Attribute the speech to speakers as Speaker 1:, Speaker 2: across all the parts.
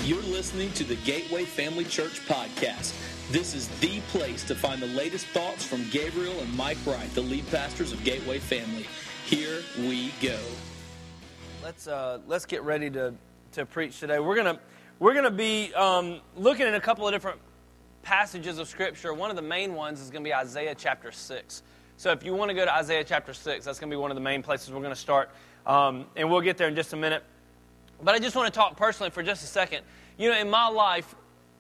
Speaker 1: You're listening to the Gateway Family Church podcast. This is the place to find the latest thoughts from Gabriel and Mike Wright, the lead pastors of Gateway Family. Here we go.
Speaker 2: Let's get ready to preach today. We're gonna be looking at a couple of different passages of Scripture. One of the main ones is going to be Isaiah chapter 6. So if you want to go to Isaiah chapter 6, that's going to be one of the main places we're going to start. And we'll get there in just a minute. But I just want to talk personally for just a second. You know, in my life,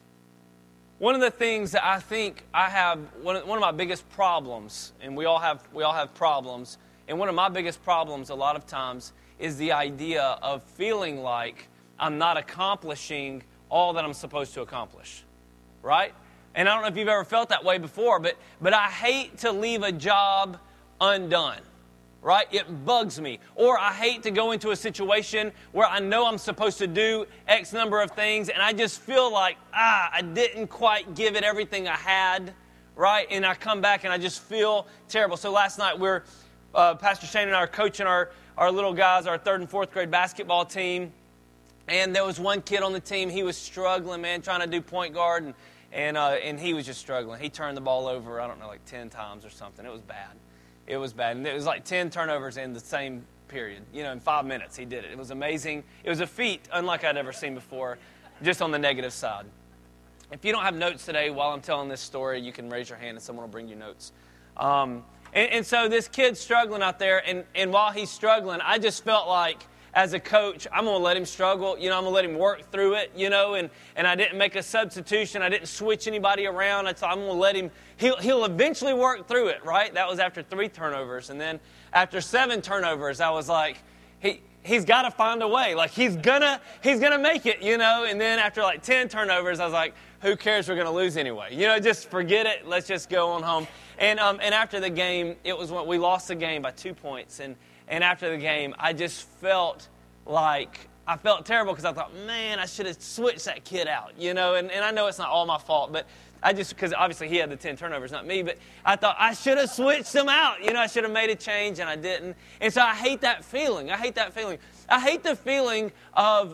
Speaker 2: one of the things that I think I have, one of my biggest problems, and we all have problems, and one of my biggest problems a lot of times is the idea of feeling like I'm not accomplishing all that I'm supposed to accomplish, right? And I don't know if you've ever felt that way before, but I hate to leave a job undone, right? It bugs me. Or I hate to go into a situation where I know I'm supposed to do X number of things, and I just feel like, I didn't quite give it everything I had, right? And I come back and I just feel terrible. So last night Pastor Shane and I are coaching our little guys, our 3rd and 4th grade basketball team. And there was one kid on the team, he was struggling, man, trying to do point guard, and he was just struggling. He turned the ball over, 10 times or something. It was bad. It was bad. And it was like 10 turnovers in the same period. You know, in 5 minutes he did it. It was amazing. It was a feat unlike I'd ever seen before, just on the negative side. If you don't have notes today while I'm telling this story, you can raise your hand and someone will bring you notes. And so this kid's struggling out there, and while he's struggling, I just felt like, as a coach, I'm going to let him struggle. You know, I'm going to let him work through it, you know, and I didn't make a substitution. I didn't switch anybody around. I'm going to let him, he'll eventually work through it, right? That was after 3 turnovers. And then after 7 turnovers, I was like, he's got to find a way. Like, he's gonna make it, you know. And then after like 10 turnovers, I was like, who cares? We're going to lose anyway. You know, just forget it. Let's just go on home. And after the game, it was when we lost the game by 2 points. And after the game, I just felt terrible because I thought, man, I should have switched that kid out, you know. And I know it's not all my fault, but because obviously he had the 10 turnovers, not me. But I thought I should have switched them out, you know. I should have made a change, and I didn't. And so I hate that feeling. I hate the feeling of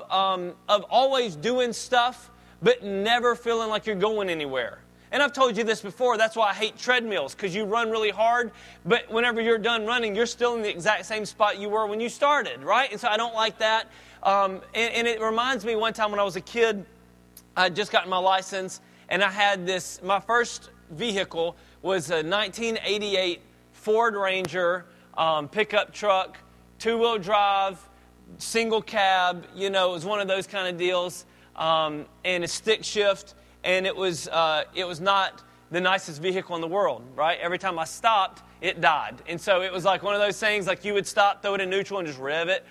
Speaker 2: always doing stuff, but never feeling like you're going anywhere. And I've told you this before, that's why I hate treadmills, because you run really hard, but whenever you're done running, you're still in the exact same spot you were when you started, right? And so I don't like that. And it reminds me one time when I was a kid, I had just gotten my license, and I had my first vehicle was a 1988 Ford Ranger pickup truck, 2-wheel drive, single cab, you know, it was one of those kind of deals, and a stick shift. And it was not the nicest vehicle in the world, right? Every time I stopped, it died. And so it was like one of those things, like you would stop, throw it in neutral, and just rev it,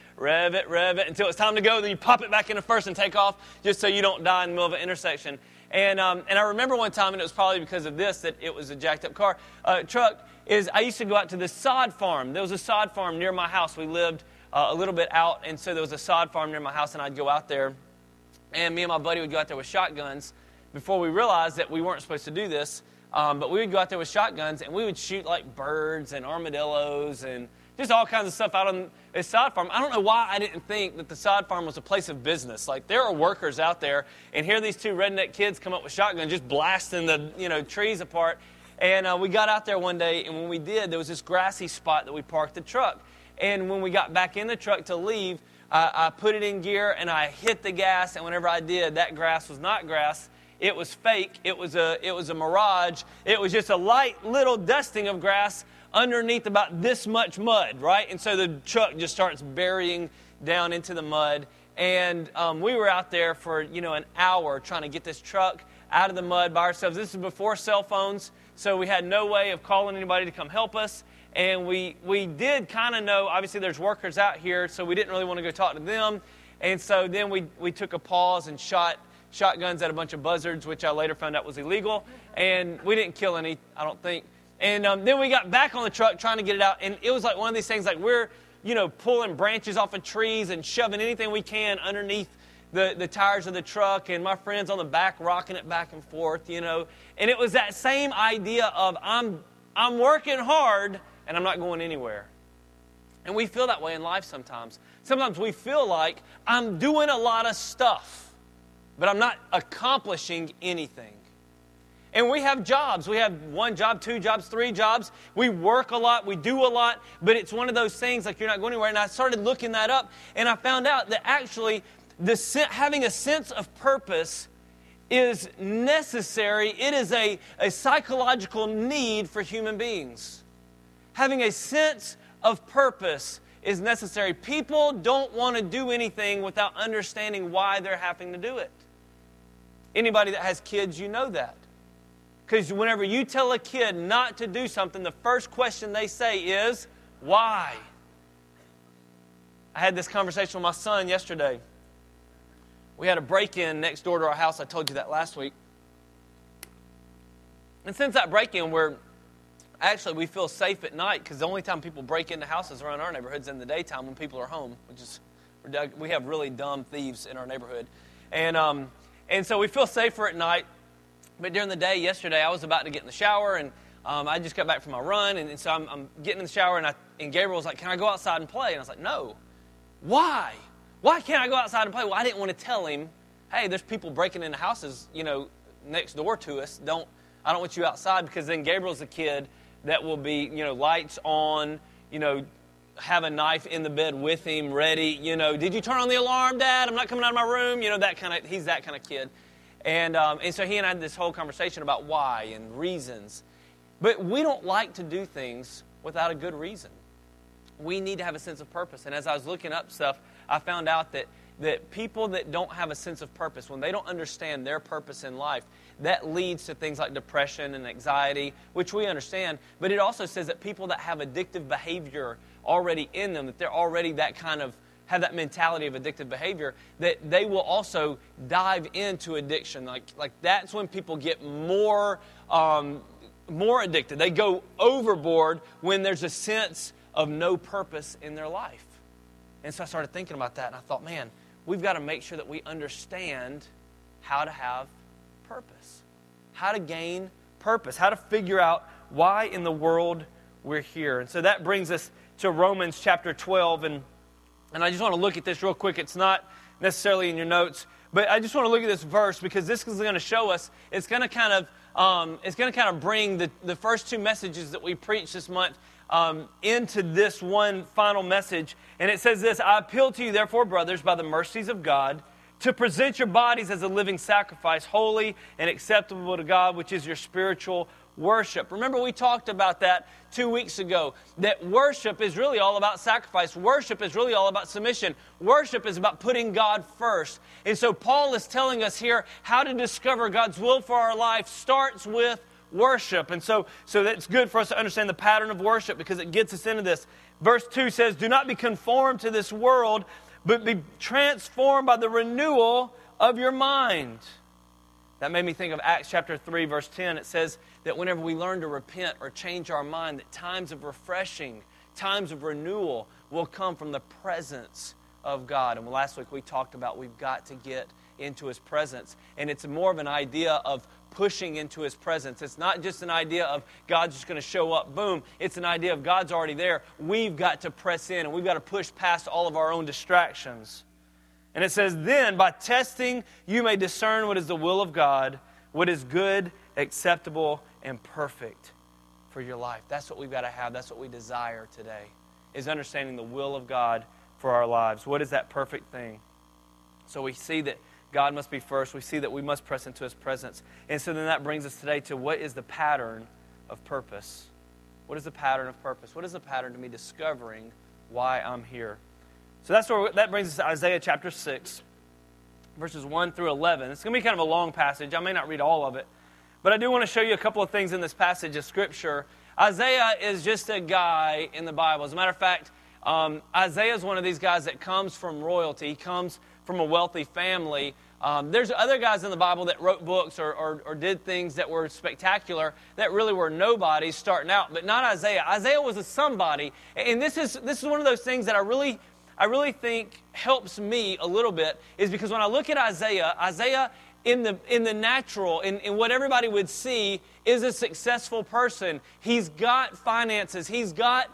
Speaker 2: until it's time to go. Then you pop it back into first and take off, just so you don't die in the middle of an intersection. And I remember one time, and it was probably because of this, that it was a jacked-up truck, is I used to go out to the sod farm. There was a sod farm near my house. We lived a little bit out, and so there was a sod farm near my house, and I'd go out there. And me and my buddy would go out there with shotguns, before we realized that we weren't supposed to do this, but we would go out there with shotguns, and we would shoot like birds and armadillos and just all kinds of stuff out on a sod farm. I don't know why I didn't think that the sod farm was a place of business. Like, there are workers out there, and here these 2 redneck kids come up with shotguns, just blasting the trees apart. And we got out there one day, and when we did, there was this grassy spot that we parked the truck. And when we got back in the truck to leave, I put it in gear, and I hit the gas, and whenever I did, that grass was not grass. It was fake. It was a mirage. It was just a light little dusting of grass underneath about this much mud, right? And so the truck just starts burying down into the mud. And we were out there for, an hour trying to get this truck out of the mud by ourselves. This is before cell phones, so we had no way of calling anybody to come help us. And we did kind of know, obviously there's workers out here, so we didn't really want to go talk to them. And so then we took a pause and shot shotguns at a bunch of buzzards, which I later found out was illegal. And we didn't kill any, I don't think. And then we got back on the truck trying to get it out. And it was like one of these things, like we're, pulling branches off of trees and shoving anything we can underneath the tires of the truck. And my friend's on the back rocking it back and forth, And it was that same idea of I'm working hard and I'm not going anywhere. And we feel that way in life sometimes. Sometimes we feel like I'm doing a lot of stuff, but I'm not accomplishing anything. And we have jobs. We have 1 job, 2 jobs, 3 jobs. We work a lot. We do a lot. But it's one of those things like you're not going anywhere. And I started looking that up, and I found out that actually having a sense of purpose is necessary. It is a psychological need for human beings. Having a sense of purpose is necessary. People don't want to do anything without understanding why they're having to do it. Anybody that has kids, you know that. Because whenever you tell a kid not to do something, the first question they say is, why? I had this conversation with my son yesterday. We had a break-in next door to our house. I told you that last week. And since that break-in, we feel safe at night because the only time people break into houses around our neighborhood is in the daytime when people are home, we have really dumb thieves in our neighborhood. And so we feel safer at night. But during the day, yesterday, I was about to get in the shower, and I just got back from my run, and so I'm getting in the shower, and Gabriel was like, can I go outside and play? And I was like, no. Why? Why can't I go outside and play? Well, I didn't want to tell him, hey, there's people breaking into houses, next door to us. I don't want you outside, because then Gabriel's a kid that will be, lights on, have a knife in the bed with him, ready, did you turn on the alarm, Dad? I'm not coming out of my room, he's that kind of kid. And so he and I had this whole conversation about why and reasons. But we don't like to do things without a good reason. We need to have a sense of purpose. And as I was looking up stuff, I found out that people that don't have a sense of purpose, when they don't understand their purpose in life, that leads to things like depression and anxiety, which we understand. But it also says that people that have addictive behavior already in them, that they're already that kind of have that mentality of addictive behavior, that they will also dive into addiction. Like that's when people get more addicted. They go overboard when there's a sense of no purpose in their life. And so I started thinking about that, and I thought, man, we've got to make sure that we understand how to have purpose, how to gain purpose, how to figure out why in the world we're here. And so that brings us to Romans chapter 12, and I just want to look at this real quick. It's not necessarily in your notes, but I just want to look at this verse because this is going to show us. It's going to kind of bring the first 2 messages that we preached this month into this one final message. And it says this: I appeal to you, therefore, brothers, by the mercies of God, to present your bodies as a living sacrifice, holy and acceptable to God, which is your spiritual worship. Remember, we talked about that 2 weeks ago, that worship is really all about sacrifice. Worship is really all about submission. Worship is about putting God first. And so Paul is telling us here how to discover God's will for our life starts with worship. And so that's good for us to understand the pattern of worship because it gets us into this. Verse 2 says, do not be conformed to this world, but be transformed by the renewal of your mind. That made me think of Acts chapter 3, verse 10. It says that whenever we learn to repent or change our mind, that times of refreshing, times of renewal will come from the presence of God. And last week we talked about we've got to get into His presence. And it's more of an idea of pushing into His presence. It's not just an idea of God's just going to show up, boom. It's an idea of God's already there. We've got to press in and we've got to push past all of our own distractions. And it says, then by testing you may discern what is the will of God, what is good, acceptable, and perfect for your life. That's what we've got to have. That's what we desire today, is understanding the will of God for our lives. What is that perfect thing? So we see that God must be first. We see that we must press into His presence. And so then that brings us today to what is the pattern of purpose? What is the pattern of purpose? What is the pattern to me discovering why I'm here? So that brings us to Isaiah chapter 6, verses 1 through 11. It's going to be kind of a long passage. I may not read all of it. But I do want to show you a couple of things in this passage of Scripture. Isaiah is just a guy in the Bible. As a matter of fact, Isaiah is one of these guys that comes from royalty. He comes from a wealthy family. There's other guys in the Bible that wrote books or did things that were spectacular that really were nobodies starting out, but not Isaiah. Isaiah was a somebody. And this is one of those things that I really think helps me a little bit, is because when I look at Isaiah in the natural, in what everybody would see, is a successful person. He's got finances. He's got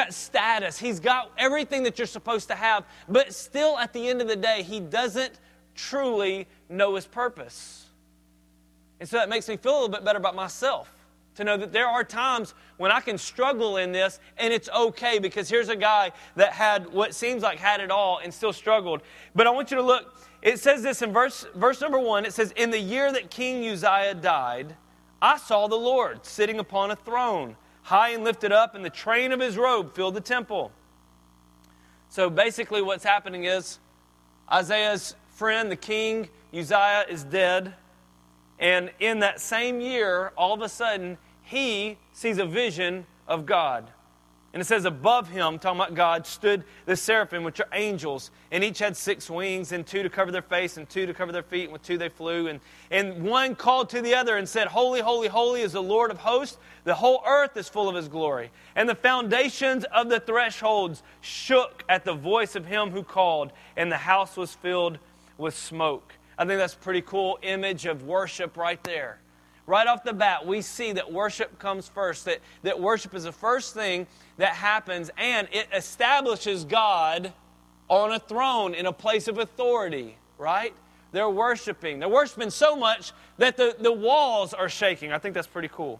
Speaker 2: status. He's got everything that you're supposed to have. But still, at the end of the day, he doesn't truly know His purpose. And so that makes me feel a little bit better about myself, to know that there are times when I can struggle in this, and it's okay, because here's a guy that had what seems like had it all and still struggled. But I want you to look. It says this in verse number 1. It says, "In the year that King Uzziah died, I saw the Lord sitting upon a throne, high and lifted up, and the train of His robe filled the temple." So basically what's happening is Isaiah's friend, the king, Uzziah, is dead. And in that same year, all of a sudden, he sees a vision of God. And it says above him, talking about God, stood the seraphim, which are angels. And each had 6 wings, and 2 to cover their face, and 2 to cover their feet, and with 2 they flew. And one called to the other and said, "Holy, holy, holy is the Lord of hosts. The whole earth is full of His glory." And the foundations of the thresholds shook at the voice of Him who called, and the house was filled with smoke. I think that's a pretty cool image of worship right there. Right off the bat, we see that worship comes first, that worship is the first thing that happens, and it establishes God on a throne in a place of authority, right? They're worshiping. They're worshiping so much that the walls are shaking. I think that's pretty cool.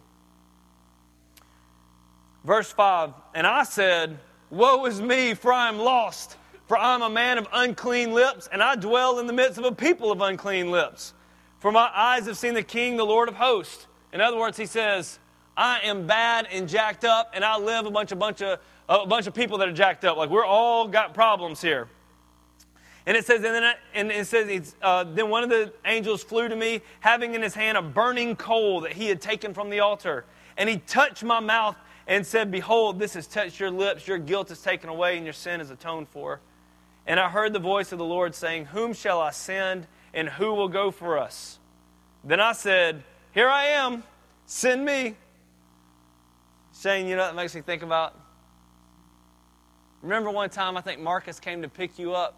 Speaker 2: Verse 5, "And I said, Woe is me, for I am lost, for I am a man of unclean lips, and I dwell in the midst of a people of unclean lips. For my eyes have seen the King, the Lord of hosts." In other words, he says, I am bad and jacked up, and I live a bunch of people that are jacked up. Like, we're all got problems here. And it says, then one of the angels flew to me, having in his hand a burning coal that he had taken from the altar. And he touched my mouth and said, "Behold, this has touched your lips. Your guilt is taken away, and your sin is atoned for." And I heard the voice of the Lord saying, "Whom shall I send, and who will go for us?" Then I said, "Here I am, send me." Shane, you know what that makes me think about? Remember one time I think Marcus came to pick you up?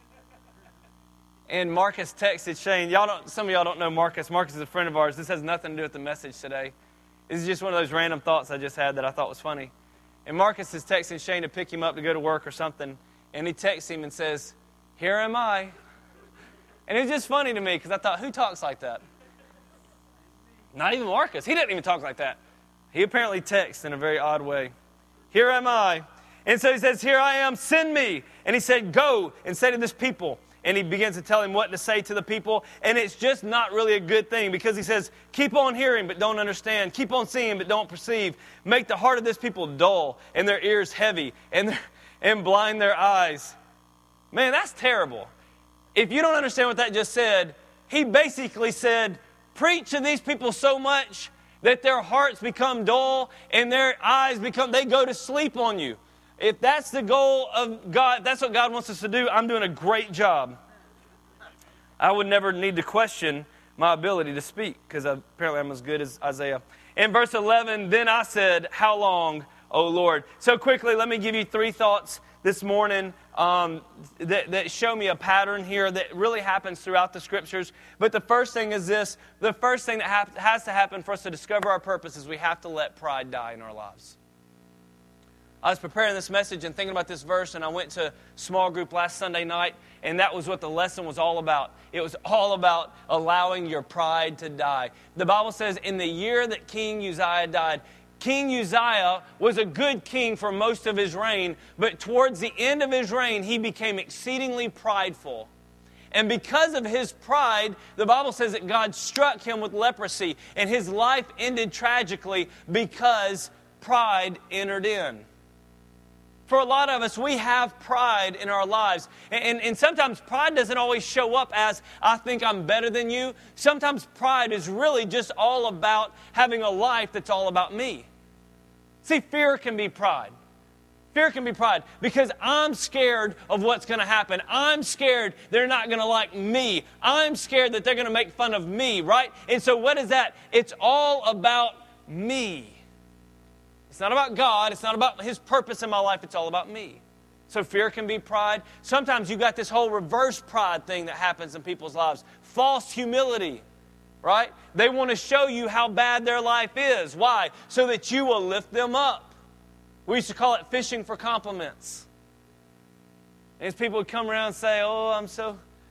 Speaker 2: And Marcus texted Shane. Some of y'all don't know Marcus. Marcus is a friend of ours. This has nothing to do with the message today. This is just one of those random thoughts I just had that I thought was funny. And Marcus is texting Shane to pick him up to go to work or something. And he texts him and says, "Here am I." And it's just funny to me because I thought, who talks like that? Not even Marcus. He didn't even talk like that. He apparently texts in a very odd way. "Here am I." And so he says, "Here I am, send me." And he said, "Go and say to this people." And he begins to tell him what to say to the people. And it's just not really a good thing because he says, "Keep on hearing but don't understand. Keep on seeing but don't perceive. Make the heart of this people dull and their ears heavy and blind their eyes." Man, that's terrible. If you don't understand what that just said, he basically said, preach to these people so much that their hearts become dull and their eyes they go to sleep on you. If that's the goal of God, if that's what God wants us to do, I'm doing a great job. I would never need to question my ability to speak because apparently I'm as good as Isaiah. In verse 11, "Then I said, How long, O Lord?" So quickly, let me give you 3 thoughts this morning that show me a pattern here that really happens throughout the Scriptures. But the first thing is this. The first thing that has to happen for us to discover our purpose is we have to let pride die in our lives. I was preparing this message and thinking about this verse, and I went to small group last Sunday night, and that was what the lesson was all about. It was all about allowing your pride to die. The Bible says in the year that King Uzziah died, King Uzziah was a good king for most of his reign, but towards the end of his reign, he became exceedingly prideful. And because of his pride, the Bible says that God struck him with leprosy, and his life ended tragically because pride entered in. For a lot of us, we have pride in our lives. And sometimes pride doesn't always show up as, I think I'm better than you. Sometimes pride is really just all about having a life that's all about me. See, fear can be pride. Fear can be pride because I'm scared of what's going to happen. I'm scared they're not going to like me. I'm scared that they're going to make fun of me, right? And so what is that? It's all about me. It's not about God. It's not about His purpose in my life. It's all about me. So fear can be pride. Sometimes you got this whole reverse pride thing that happens in people's lives. False humility, right? They want to show you how bad their life is. Why? So that you will lift them up. We used to call it fishing for compliments. And people would come around and say, "Oh, I'm so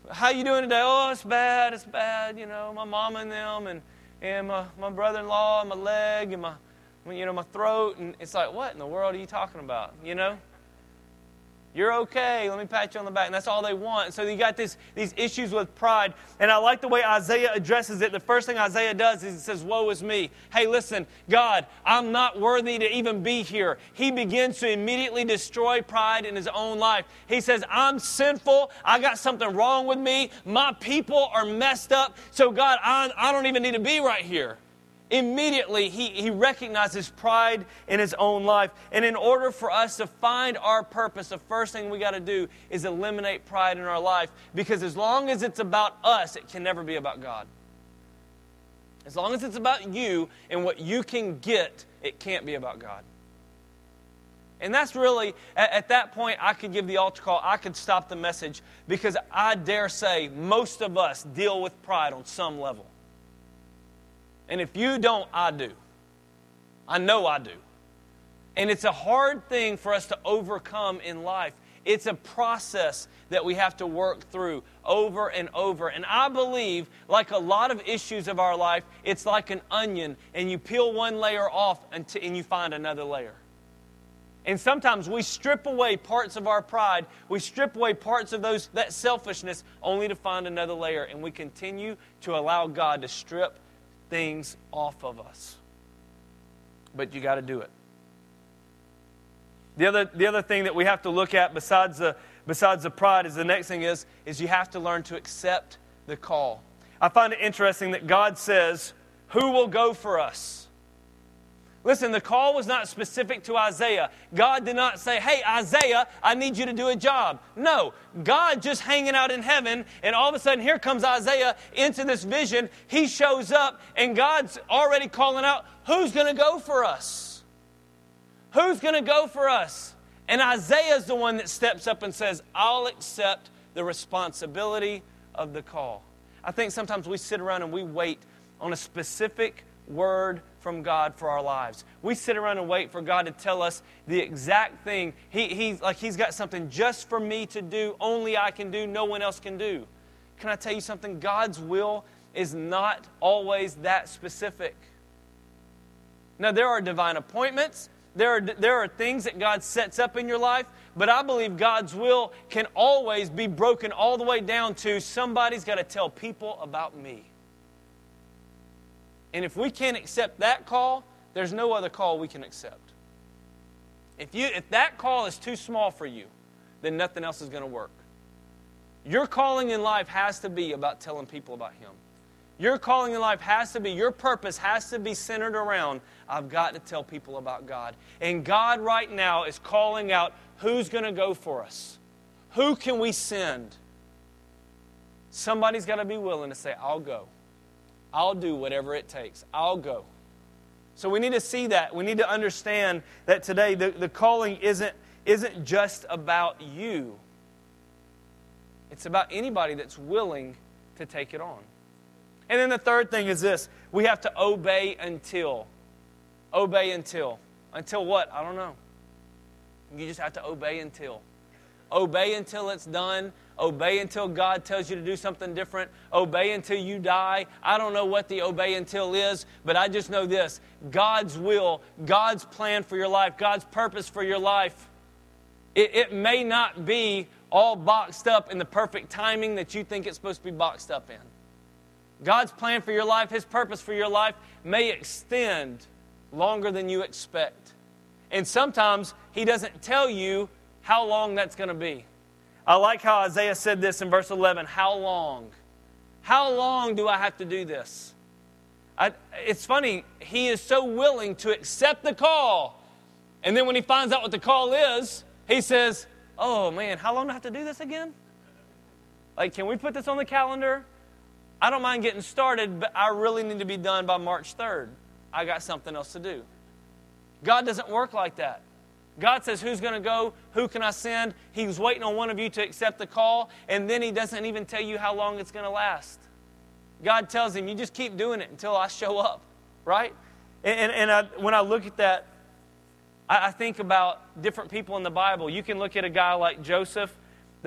Speaker 2: how you doing today? Oh, it's bad. You know, my mama and them, and my brother-in-law, and my leg, and my throat. And it's like, what in the world are you talking about? You know? You're okay. Let me pat you on the back. And that's all they want. And so you got these issues with pride. And I like the way Isaiah addresses it. The first thing Isaiah does is he says, woe is me. Hey, listen, God, I'm not worthy to even be here. He begins to immediately destroy pride in his own life. He says, I'm sinful. I got something wrong with me. My people are messed up. So God, I don't even need to be right here. Immediately, he recognizes pride in his own life. And in order for us to find our purpose, the first thing we got to do is eliminate pride in our life. Because as long as it's about us, it can never be about God. As long as it's about you and what you can get, it can't be about God. And that's really, at that point, I could give the altar call. I could stop the message. Because I dare say, most of us deal with pride on some level. And if you don't, I do. I know I do. And it's a hard thing for us to overcome in life. It's a process that we have to work through over and over. And I believe, like a lot of issues of our life, it's like an onion, and you peel one layer off and you find another layer. And sometimes we strip away parts of our pride. We strip away parts of that selfishness only to find another layer. And we continue to allow God to strip things off of us. But you got to do it. The other thing that we have to look at besides the pride is the next thing is you have to learn to accept the call. I find it interesting that God says, who will go for us? Listen, the call was not specific to Isaiah. God did not say, hey, Isaiah, I need you to do a job. No, God just hanging out in heaven, and all of a sudden, here comes Isaiah into this vision. He shows up, and God's already calling out, who's going to go for us? Who's going to go for us? And Isaiah's the one that steps up and says, I'll accept the responsibility of the call. I think sometimes we sit around and we wait on a specific word from God for our lives. We sit around and wait for God to tell us the exact thing. He's got something just for me to do, only I can do, no one else can do. Can I tell you something? God's will is not always that specific. Now, there are divine appointments. There are things that God sets up in your life, but I believe God's will can always be broken all the way down to somebody's got to tell people about me. And if we can't accept that call, there's no other call we can accept. If that call is too small for you, then nothing else is going to work. Your calling in life has to be about telling people about Him. Your calling in life has to be, your purpose has to be centered around, I've got to tell people about God. And God right now is calling out, who's going to go for us? Who can we send? Somebody's got to be willing to say, I'll go. I'll do whatever it takes. I'll go. So we need to see that. We need to understand that today the calling isn't just about you. It's about anybody that's willing to take it on. And then the third thing is this. We have to obey until. Obey until. Until what? I don't know. You just have to obey until. Obey until it's done. Obey until God tells you to do something different. Obey until you die. I don't know what the obey until is, but I just know this. God's will, God's plan for your life, God's purpose for your life, it may not be all boxed up in the perfect timing that you think it's supposed to be boxed up in. God's plan for your life, His purpose for your life may extend longer than you expect. And sometimes He doesn't tell you how long that's going to be. I like how Isaiah said this in verse 11. How long? How long do I have to do this? It's funny. He is so willing to accept the call. And then when he finds out what the call is, he says, oh man, how long do I have to do this again? Like, can we put this on the calendar? I don't mind getting started, but I really need to be done by March 3rd. I got something else to do. God doesn't work like that. God says, who's going to go? Who can I send? He's waiting on one of you to accept the call, and then He doesn't even tell you how long it's going to last. God tells him, you just keep doing it until I show up, right? When I look at that, I think about different people in the Bible. You can look at a guy like Joseph.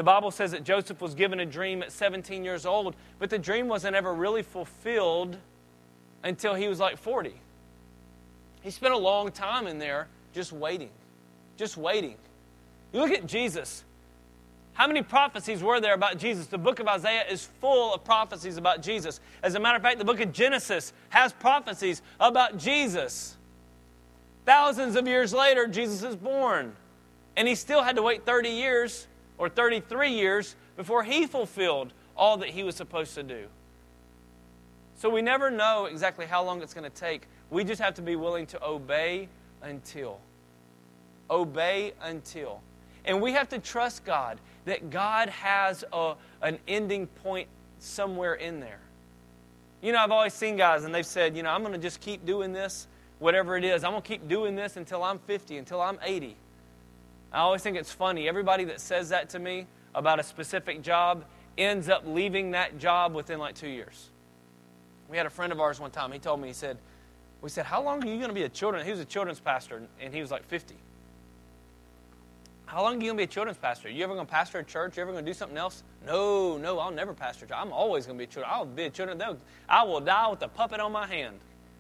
Speaker 2: The Bible says that Joseph was given a dream at 17 years old, but the dream wasn't ever really fulfilled until he was like 40. He spent a long time in there just waiting. Just waiting. You look at Jesus. How many prophecies were there about Jesus? The book of Isaiah is full of prophecies about Jesus. As a matter of fact, the book of Genesis has prophecies about Jesus. Thousands of years later, Jesus is born. And he still had to wait 30 years or 33 years before he fulfilled all that he was supposed to do. So we never know exactly how long it's going to take. We just have to be willing to obey until. Obey until. And we have to trust God that God has an ending point somewhere in there. You know, I've always seen guys and they've said, you know, I'm going to just keep doing this, whatever it is. I'm going to keep doing this until I'm 50, until I'm 80. I always think it's funny. Everybody that says that to me about a specific job ends up leaving that job within like 2 years. We had a friend of ours one time. He told me, we said, how long are you going to be a children's? He was a children's pastor, and he was like 50. How long are you going to be a children's pastor? You ever going to pastor a church? You ever going to do something else? No, I'll never pastor a church. I'm always going to be a children. I'll be a children. I will die with a puppet on my hand.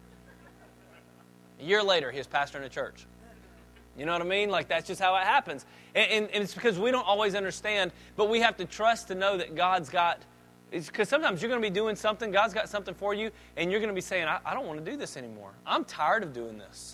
Speaker 2: A year later, he was pastoring a church. You know what I mean? Like, that's just how it happens. And it's because we don't always understand, but we have to trust to know that God's got... It's because sometimes you're going to be doing something, God's got something for you, and you're going to be saying, I don't want to do this anymore. I'm tired of doing this.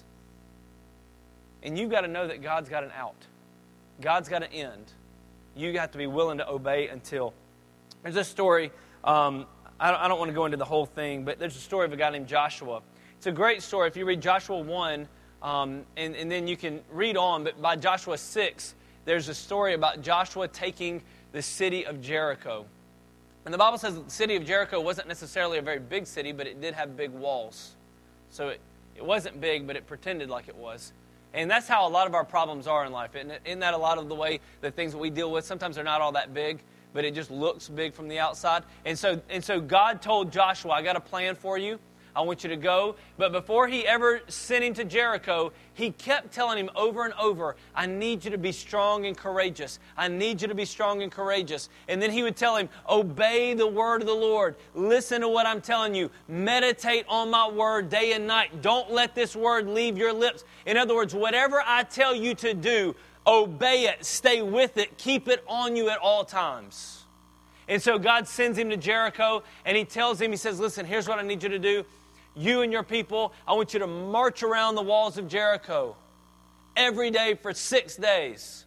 Speaker 2: And you've got to know that God's got an out. God's got an end. You have to be willing to obey until. There's a story, I don't want to go into the whole thing, but there's a story of a guy named Joshua. It's a great story. If you read Joshua 1, and then you can read on, but by Joshua 6, there's a story about Joshua taking the city of Jericho. And the Bible says that the city of Jericho wasn't necessarily a very big city, but it did have big walls. So it wasn't big, but it pretended like it was. And that's how a lot of our problems are in life. Isn't that a lot of the way the things that we deal with? Sometimes they're not all that big, but it just looks big from the outside. And so God told Joshua, I got a plan for you. I want you to go. But before he ever sent him to Jericho, he kept telling him over and over, I need you to be strong and courageous. I need you to be strong and courageous. And then he would tell him, obey the word of the Lord. Listen to what I'm telling you. Meditate on my word day and night. Don't let this word leave your lips. In other words, whatever I tell you to do, obey it. Stay with it. Keep it on you at all times. And so God sends him to Jericho, and he tells him, he says, listen, here's what I need you to do. You and your people, I want you to march around the walls of Jericho every day for 6 days.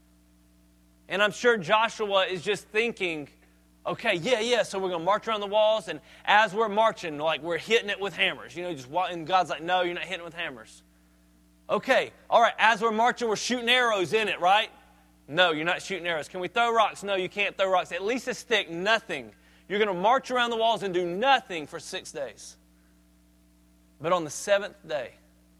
Speaker 2: And I'm sure Joshua is just thinking, okay, yeah, so we're going to march around the walls, and as we're marching, like we're hitting it with hammers. You know, and God's like, no, you're not hitting it with hammers. Okay, all right, as we're marching, we're shooting arrows in it, right? No, you're not shooting arrows. Can we throw rocks? No, you can't throw rocks. At least a stick, nothing. You're going to march around the walls and do nothing for 6 days. But on the seventh day,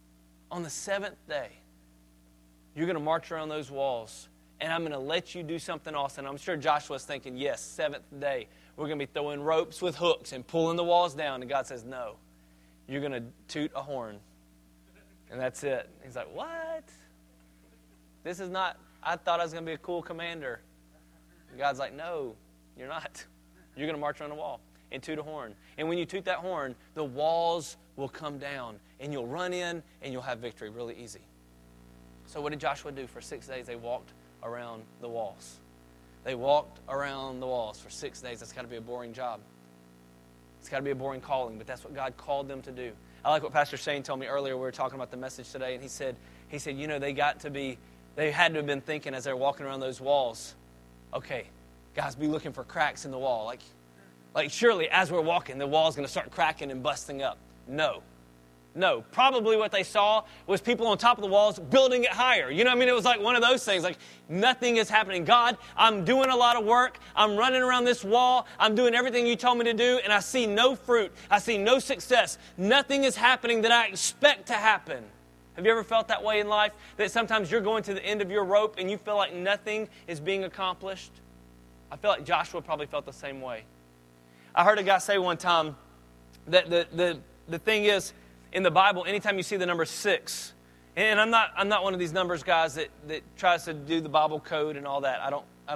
Speaker 2: you're going to march around those walls, and I'm going to let you do something awesome. I'm sure Joshua's thinking, yes, seventh day, we're going to be throwing ropes with hooks and pulling the walls down. And God says, no, you're going to toot a horn. And that's it. He's like, what? This is not, I thought I was going to be a cool commander. And God's like, no, you're not. You're going to march around the wall and toot a horn. And when you toot that horn, the walls will come down, and you'll run in, and you'll have victory really easy. So what did Joshua do? For 6 days, they walked around the walls. They walked around the walls for 6 days. That's got to be a boring job. It's got to be a boring calling, but that's what God called them to do. I like what Pastor Shane told me earlier. We were talking about the message today, and he said, you know, they had to have been thinking as they're walking around those walls, okay, guys, be looking for cracks in the wall. Like surely as we're walking, the wall's going to start cracking and busting up. No. Probably what they saw was people on top of the walls building it higher. You know what I mean? It was like one of those things. Like nothing is happening. God, I'm doing a lot of work. I'm running around this wall. I'm doing everything you told me to do, and I see no fruit. I see no success. Nothing is happening that I expect to happen. Have you ever felt that way in life? That sometimes you're going to the end of your rope and you feel like nothing is being accomplished? I feel like Joshua probably felt the same way. I heard a guy say one time that the thing is, in the Bible, anytime you see the number 6, and I'm not one of these numbers guys that tries to do the Bible code and all that. I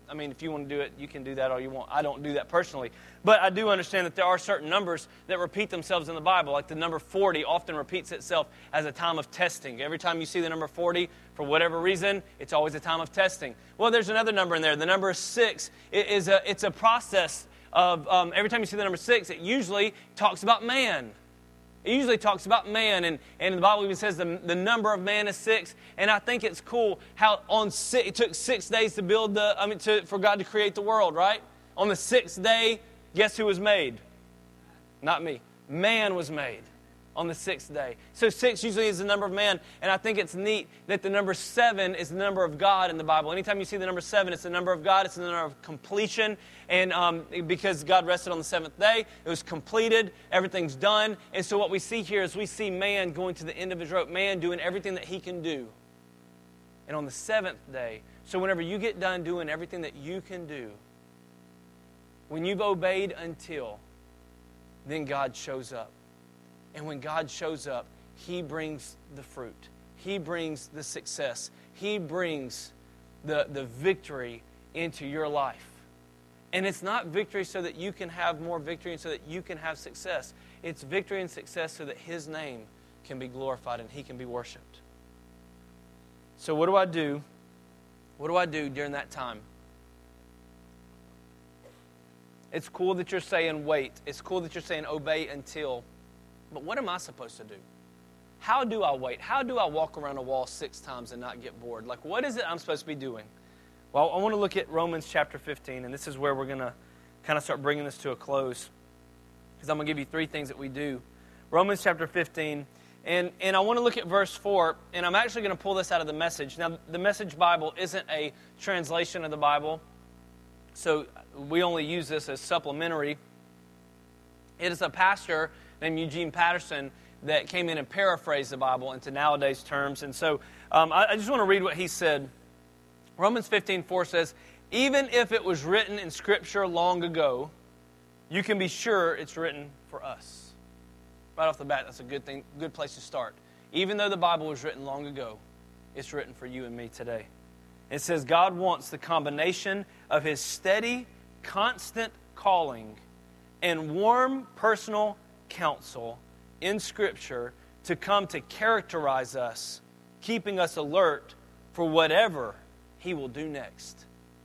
Speaker 2: I mean, if you want to do it, you can do that all you want. I don't do that personally. But I do understand that there are certain numbers that repeat themselves in the Bible. Like the number 40 often repeats itself as a time of testing. Every time you see the number 40, for whatever reason, it's always a time of testing. Well, there's another number in there. The number 6 it's a process of, every time you see the number 6, it usually talks about man. It usually talks about man, and the Bible even says the number of man is 6. And I think it's cool how it took 6 days to build for God to create the world, right? On the 6th day, guess who was made? Not me. Man was made on the 6th day. So 6 usually is the number of man, and I think it's neat that the number 7 is the number of God in the Bible. Anytime you see the number 7, it's the number of God, it's the number of completion, and because God rested on the 7th day, it was completed, everything's done, and so what we see here is we see man going to the end of his rope, man doing everything that he can do. And on the 7th day, so whenever you get done doing everything that you can do, when you've obeyed until, then God shows up. And when God shows up, He brings the fruit. He brings the success. He brings the victory into your life. And it's not victory so that you can have more victory and so that you can have success. It's victory and success so that His name can be glorified and He can be worshiped. So what do I do? What do I do during that time? It's cool that you're saying wait. It's cool that you're saying obey until. But what am I supposed to do? How do I wait? How do I walk around a wall 6 times and not get bored? Like, what is it I'm supposed to be doing? Well, I want to look at Romans chapter 15, and this is where we're going to kind of start bringing this to a close, because I'm going to give you 3 things that we do. Romans chapter 15, and I want to look at verse 4, and I'm actually going to pull this out of the Message. Now, the Message Bible isn't a translation of the Bible, so we only use this as supplementary. It is a pastor named Eugene Patterson that came in and paraphrased the Bible into nowadays terms. And so I just want to read what he said. Romans 15:4 says, even if it was written in Scripture long ago, you can be sure it's written for us. Right off the bat, that's a good place to start. Even though the Bible was written long ago, it's written for you and me today. It says God wants the combination of His steady, constant calling and warm personal counsel in Scripture to come to characterize us, keeping us alert for whatever He will do next.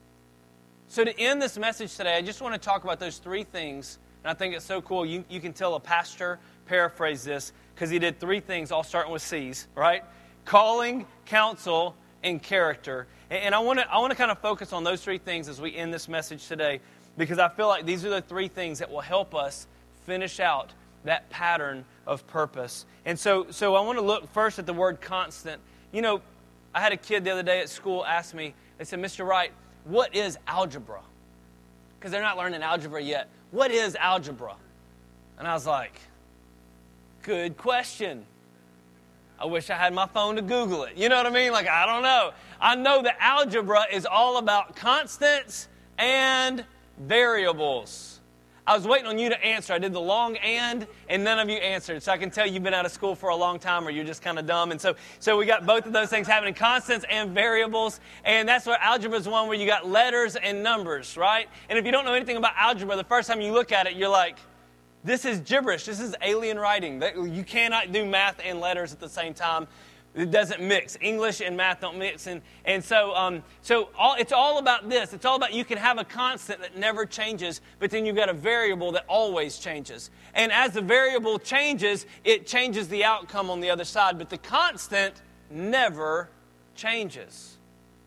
Speaker 2: So to end this message today, I just want to talk about those 3 things, and I think it's so cool. You can tell a pastor paraphrase this, because he did 3 things, all starting with C's, right? Calling, counsel, and character. And I want to kind of focus on those 3 things as we end this message today, because I feel like these are the 3 things that will help us finish out that pattern of purpose. And so I want to look first at the word constant. You know, I had a kid the other day at school ask me, they said, Mr. Wright, what is algebra? Because they're not learning algebra yet. What is algebra? And I was like, good question. I wish I had my phone to Google it. You know what I mean? Like, I don't know. I know that algebra is all about constants and variables. I was waiting on you to answer. I did the long and none of you answered. So I can tell you've been out of school for a long time or you're just kind of dumb. And so we got both of those things happening, constants and variables. And that's where algebra is one where you got letters and numbers, right? And if you don't know anything about algebra, the first time you look at it, you're like, this is gibberish. This is alien writing. You cannot do math and letters at the same time. It doesn't mix. English and math don't mix. And so it's all about this. It's all about you can have a constant that never changes, but then you've got a variable that always changes. And as the variable changes, it changes the outcome on the other side. But the constant never changes.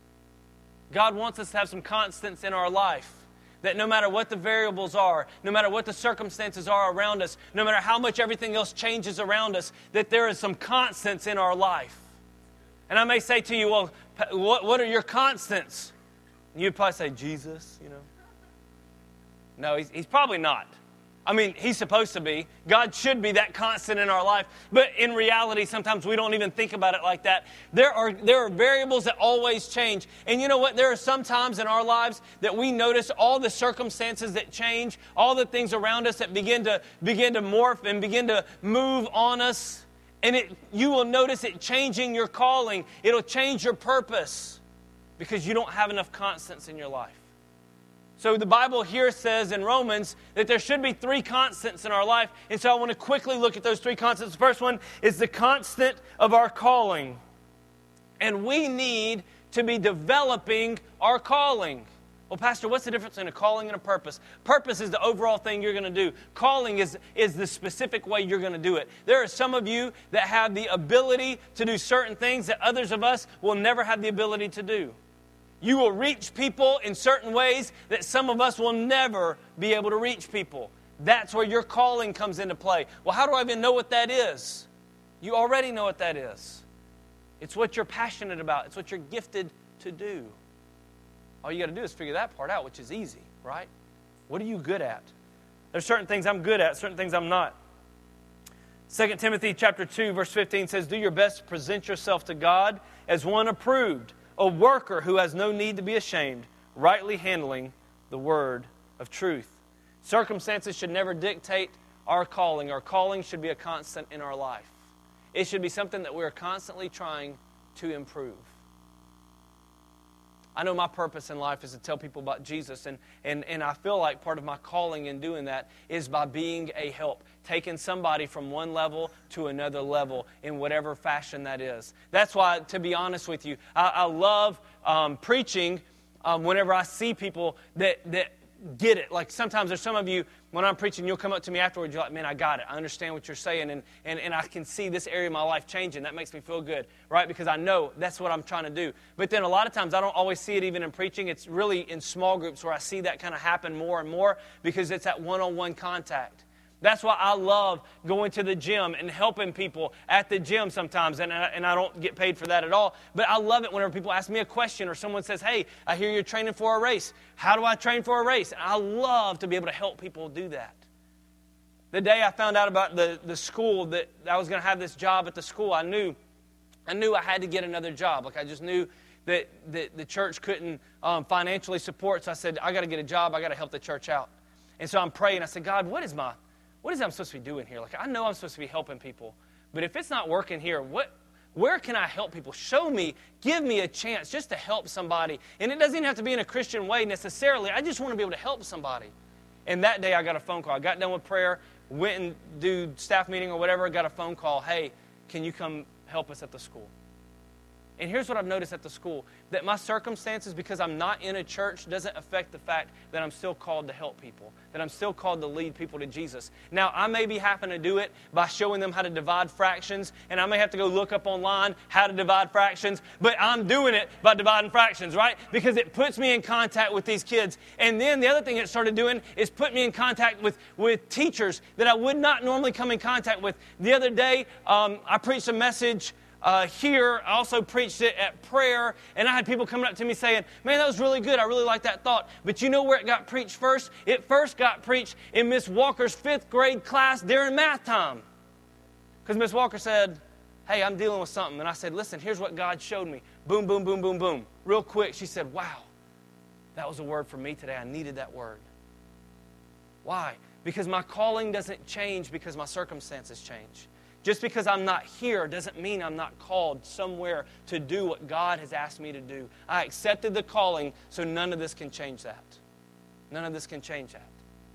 Speaker 2: God wants us to have some constants in our life. That no matter what the variables are, no matter what the circumstances are around us, no matter how much everything else changes around us, that there is some constants in our life. And I may say to you, well, what are your constants? And you'd probably say, Jesus, you know. No, he's probably not. I mean, He's supposed to be. God should be that constant in our life. But in reality, sometimes we don't even think about it like that. There are variables that always change. And you know what? There are some times in our lives that we notice all the circumstances that change, all the things around us that begin to morph and begin to move on us. And you will notice it changing your calling. It'll change your purpose because you don't have enough constants in your life. So the Bible here says in Romans that there should be 3 constants in our life. And so I want to quickly look at those 3 constants. The first one is the constant of our calling. And we need to be developing our calling. Well, Pastor, what's the difference between a calling and a purpose? Purpose is the overall thing you're going to do. Calling is the specific way you're going to do it. There are some of you that have the ability to do certain things that others of us will never have the ability to do. You will reach people in certain ways that some of us will never be able to reach people. That's where your calling comes into play. Well, how do I even know what that is? You already know what that is. It's what you're passionate about. It's what you're gifted to do. All you got to do is figure that part out, which is easy, right? What are you good at? There's certain things I'm good at, certain things I'm not. 2 Timothy chapter 2, verse 15 says, do your best to present yourself to God as one approved, a worker who has no need to be ashamed, rightly handling the word of truth. Circumstances should never dictate our calling. Our calling should be a constant in our life. It should be something that we're constantly trying to improve. I know my purpose in life is to tell people about Jesus, and I feel like part of my calling in doing that is by being a help, taking somebody from one level to another level in whatever fashion that is. That's why, to be honest with you, I love preaching whenever I see people that get it. Like sometimes there's some of you, when I'm preaching, you'll come up to me afterwards, you're like, man, I got it. I understand what you're saying, and I can see this area of my life changing. That makes me feel good, right? Because I know that's what I'm trying to do. But then a lot of times I don't always see it even in preaching. It's really in small groups where I see that kind of happen more and more because it's that one-on-one contact. That's why I love going to the gym and helping people at the gym sometimes, and I don't get paid for that at all. But I love it whenever people ask me a question or someone says, hey, I hear you're training for a race. How do I train for a race? And I love to be able to help people do that. The day I found out about the school, that I was going to have this job at the school, I knew I had to get another job. Like I just knew that the church couldn't financially support, so I said, I got to get a job. I got to help the church out. And so I'm praying. I said, God, what is it I'm supposed to be doing here? Like, I know I'm supposed to be helping people, but if it's not working here, where can I help people? Show me, give me a chance just to help somebody. And it doesn't even have to be in a Christian way necessarily. I just want to be able to help somebody. And that day I got a phone call. I got done with prayer, went and do staff meeting or whatever, got a phone call. Hey, can you come help us at the school? And here's what I've noticed at the school, that my circumstances, because I'm not in a church, doesn't affect the fact that I'm still called to help people, that I'm still called to lead people to Jesus. Now, I may be having to do it by showing them how to divide fractions, and I may have to go look up online how to divide fractions, but I'm doing it by dividing fractions, right? Because it puts me in contact with these kids. And then the other thing it started doing is put me in contact with teachers that I would not normally come in contact with. The other day, I preached a message here. I also preached it at prayer, and I had people coming up to me saying, man, that was really good. I really like that thought. But you know where it got preached first? It first got preached in Miss Walker's 5th grade class during math time. Because Miss Walker said, hey, I'm dealing with something. And I said, listen, here's what God showed me. Boom, boom, boom, boom, boom. Real quick, she said, wow, that was a word for me today. I needed that word. Why? Because my calling doesn't change because my circumstances change. Just because I'm not here doesn't mean I'm not called somewhere to do what God has asked me to do. I accepted the calling, so none of this can change that. None of this can change that.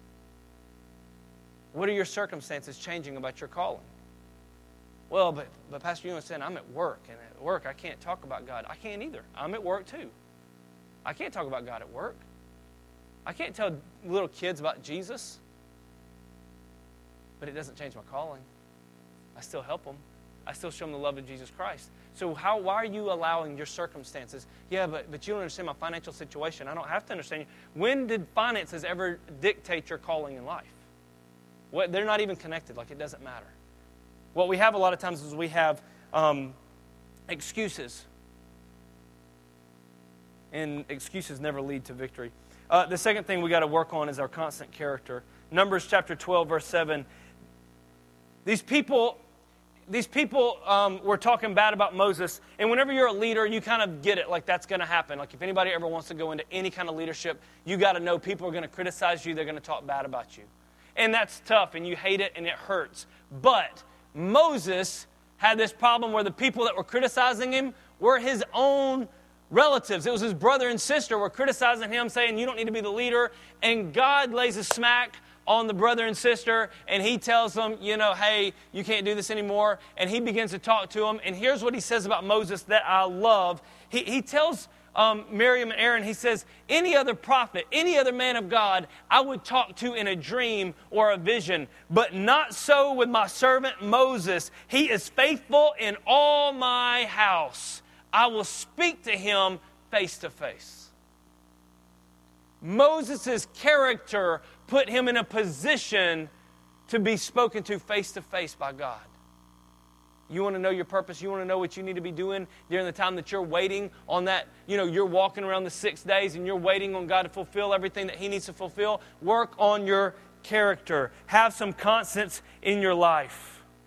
Speaker 2: What are your circumstances changing about your calling? Well, but Pastor Ewan said, I'm at work, and at work I can't talk about God. I can't either. I'm at work too. I can't talk about God at work. I can't tell little kids about Jesus. But it doesn't change my calling. I still help them. I still show them the love of Jesus Christ. So why are you allowing your circumstances? Yeah, but you don't understand my financial situation. I don't have to understand you. When did finances ever dictate your calling in life? They're not even connected. Like, it doesn't matter. What we have a lot of times is we have excuses. And excuses never lead to victory. The second thing we got to work on is our constant character. Numbers chapter 12, verse 7. These people were talking bad about Moses, and whenever you're a leader, you kind of get it, like that's going to happen. Like if anybody ever wants to go into any kind of leadership, you got to know people are going to criticize you, they're going to talk bad about you. And that's tough, and you hate it, and it hurts. But Moses had this problem where the people that were criticizing him were his own relatives. It was his brother and sister were criticizing him, saying, you don't need to be the leader. And God lays a smack on the brother and sister, and he tells them, hey, you can't do this anymore. And he begins to talk to them. And here's what he says about Moses that I love. He tells Miriam and Aaron, he says, any other prophet, any other man of God, I would talk to in a dream or a vision, but not so with my servant Moses. He is faithful in all my house. I will speak to him face to face. Moses' character put him in a position to be spoken to face by God. You want to know your purpose? You want to know what you need to be doing during the time that you're waiting on that? You're walking around the 6 days and you're waiting on God to fulfill everything that He needs to fulfill. Work on your character. Have some constants in your life.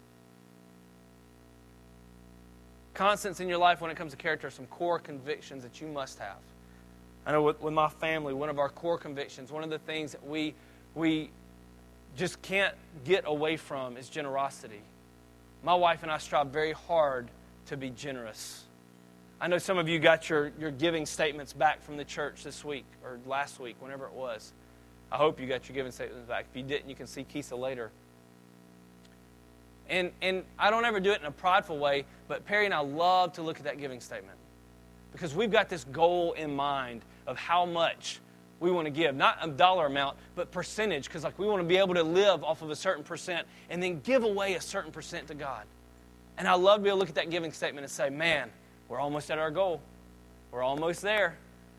Speaker 2: Constants in your life when it comes to character are some core convictions that you must have. I know with my family, one of our core convictions, one of the things that we just can't get away from is generosity. My wife and I strive very hard to be generous. I know some of you got your giving statements back from the church this week or last week, whenever it was. I hope you got your giving statements back. If you didn't, you can see Kisa later. And I don't ever do it in a prideful way, but Perry and I love to look at that giving statement because we've got this goal in mind of how much we want to give. Not a dollar amount, but percentage, because we want to be able to live off of a certain percent and then give away a certain percent to God. And I love to be able to look at that giving statement and say, man, we're almost at our goal. We're almost there,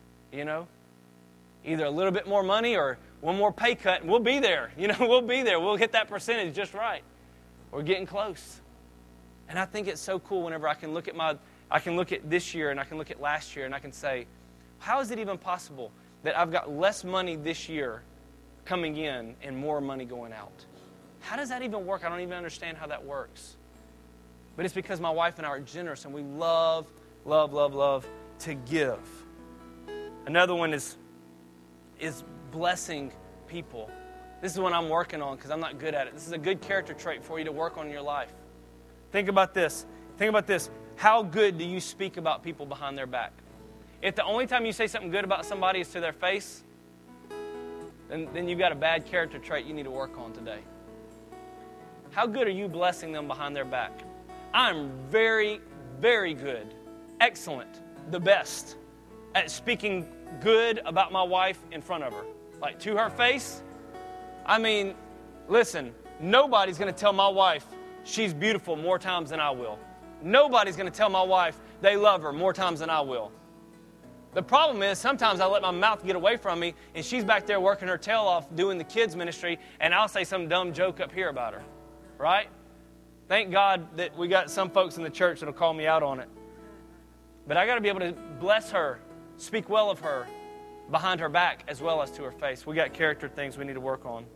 Speaker 2: Either a little bit more money or one more pay cut, and we'll be there. We'll be there. We'll hit that percentage just right. We're getting close. And I think it's so cool whenever I can look at this year and I can look at last year and I can say, how is it even possible that I've got less money this year coming in and more money going out? How does that even work? I don't even understand how that works. But it's because my wife and I are generous and we love to give. Another one is blessing people. This is one I'm working on because I'm not good at it. This is a good character trait for you to work on in your life. Think about this. How good do you speak about people behind their back? If the only time you say something good about somebody is to their face, then you've got a bad character trait you need to work on today. How good are you blessing them behind their back? I'm very, very good, excellent, the best at speaking good about my wife in front of her. To her face. I mean, listen, nobody's going to tell my wife she's beautiful more times than I will. Nobody's going to tell my wife they love her more times than I will. The problem is sometimes I let my mouth get away from me and she's back there working her tail off doing the kids ministry and I'll say some dumb joke up here about her. Right? Thank God that we got some folks in the church that'll call me out on it. But I got to be able to bless her, speak well of her behind her back as well as to her face. We got character things we need to work on.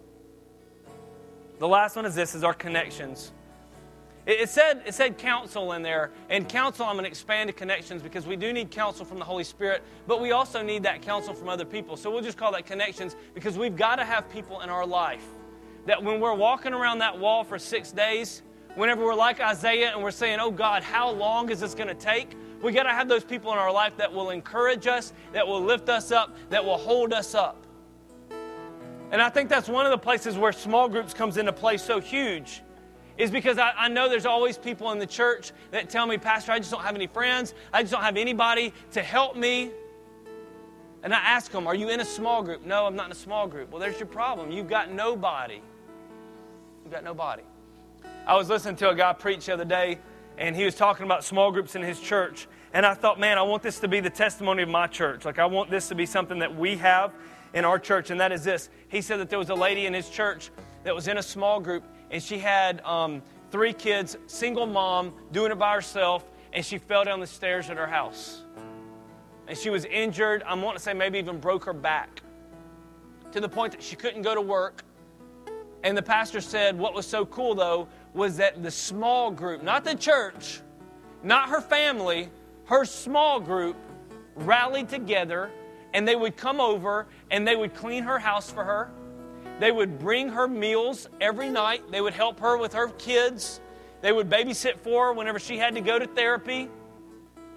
Speaker 2: The last one is our connections. It said counsel in there, and counsel I'm going to expand to connections because we do need counsel from the Holy Spirit, but we also need that counsel from other people. So we'll just call that connections because we've got to have people in our life that when we're walking around that wall for 6 days, whenever we're like Isaiah and we're saying, oh God, how long is this going to take? We got to have those people in our life that will encourage us, that will lift us up, that will hold us up. And I think that's one of the places where small groups comes into play so huge is because I know there's always people in the church that tell me, Pastor, I just don't have any friends. I just don't have anybody to help me. And I ask them, are you in a small group? No, I'm not in a small group. Well, there's your problem. You've got nobody. You've got nobody. I was listening to a guy preach the other day, and he was talking about small groups in his church. And I thought, man, I want this to be the testimony of my church. I want this to be something that we have in our church, and that is this. He said that there was a lady in his church that was in a small group, and she had 3 kids, single mom, doing it by herself, and she fell down the stairs at her house. And she was injured, I want to say maybe even broke her back, to the point that she couldn't go to work. And the pastor said what was so cool, though, was that the small group, not the church, not her family, her small group rallied together, and they would come over and they would clean her house for her. They would bring her meals every night. They would help her with her kids. They would babysit for her whenever she had to go to therapy.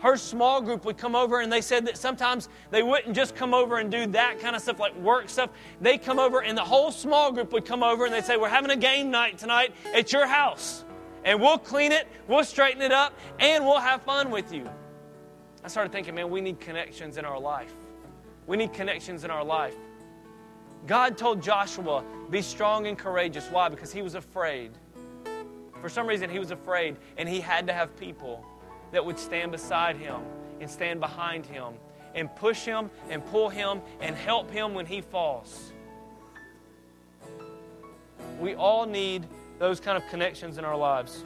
Speaker 2: her small group would come over, and they said that sometimes they wouldn't just come over and do that kind of stuff like work stuff. They come over, and the whole small group would come over, and they'd say, we're having a game night tonight at your house. And we'll clean it, we'll straighten it up, and we'll have fun with you. I started thinking, man, we need connections in our life. We need connections in our life. God told Joshua, be strong and courageous. Why? Because he was afraid. For some reason, he was afraid, and he had to have people that would stand beside him and stand behind him and push him and pull him and help him when he falls. We all need those kind of connections in our lives.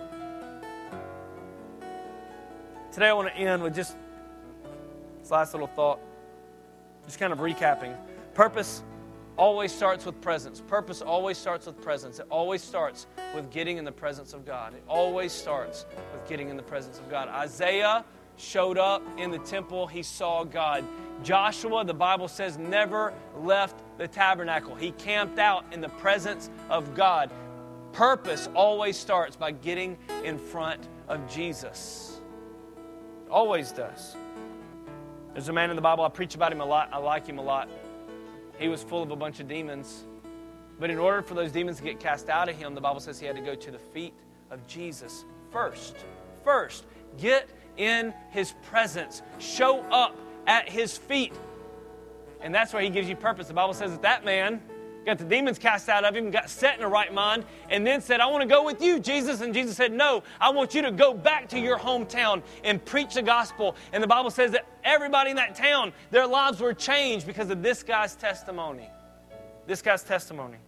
Speaker 2: Today I want to end with just this last little thought, just kind of recapping. Purpose always starts with presence. Purpose always starts with presence. It always starts with getting in the presence of God. It always starts with getting in the presence of God. Isaiah showed up in the temple. He saw God. Joshua, the Bible says, never left the tabernacle. He camped out in the presence of God. Purpose always starts by getting in front of Jesus. It always does. There's a man in the Bible, I preach about him a lot. I like him a lot. He was full of a bunch of demons. But in order for those demons to get cast out of him, the Bible says he had to go to the feet of Jesus first. First, get in his presence. Show up at his feet. And that's where he gives you purpose. The Bible says that that man got the demons cast out of him, got set in the right mind, and then said, I want to go with you, Jesus. And Jesus said, no, I want you to go back to your hometown and preach the gospel. And the Bible says that everybody in that town, their lives were changed because of this guy's testimony. This guy's testimony.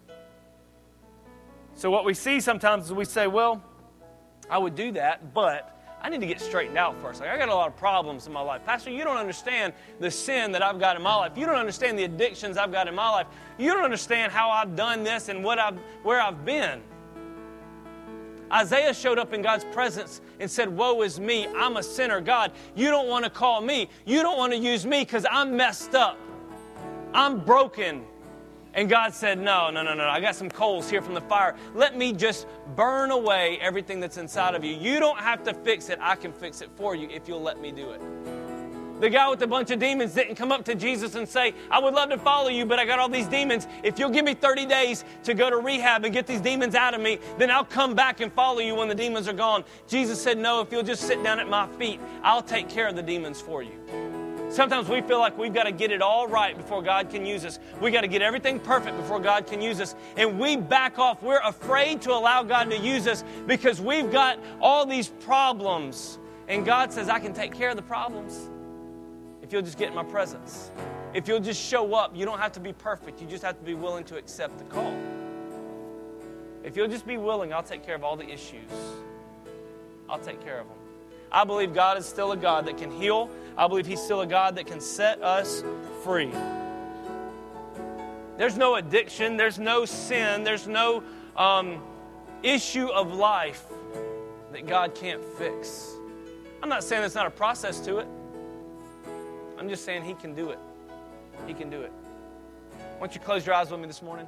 Speaker 2: So what we see sometimes is we say, well, I would do that, but I need to get straightened out first. Like, I got a lot of problems in my life. Pastor, you don't understand the sin that I've got in my life. You don't understand the addictions I've got in my life. You don't understand how I've done this and where I've been. Isaiah showed up in God's presence and said, woe is me, I'm a sinner. God, you don't want to call me. You don't want to use me because I'm messed up. I'm broken. And God said, no, I got some coals here from the fire. Let me just burn away everything that's inside of you. You don't have to fix it. I can fix it for you if you'll let me do it. The guy with a bunch of demons didn't come up to Jesus and say, I would love to follow you, but I got all these demons. If you'll give me 30 days to go to rehab and get these demons out of me, then I'll come back and follow you when the demons are gone. Jesus said, no, if you'll just sit down at my feet, I'll take care of the demons for you. Sometimes we feel like we've got to get it all right before God can use us. We've got to get everything perfect before God can use us. And we back off. We're afraid to allow God to use us because we've got all these problems. And God says, I can take care of the problems if you'll just get in my presence. If you'll just show up. You don't have to be perfect. You just have to be willing to accept the call. If you'll just be willing, I'll take care of all the issues. I'll take care of them. I believe God is still a God that can heal. I believe He's still a God that can set us free. There's no addiction. There's no sin. There's no issue of life that God can't fix. I'm not saying there's not a process to it. I'm just saying He can do it. He can do it. Why don't you close your eyes with me this morning?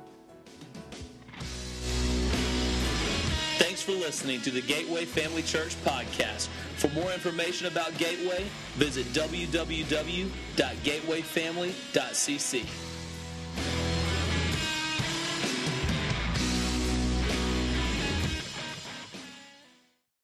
Speaker 1: Thanks for listening to the Gateway Family Church podcast. For more information about Gateway, visit www.gatewayfamily.cc.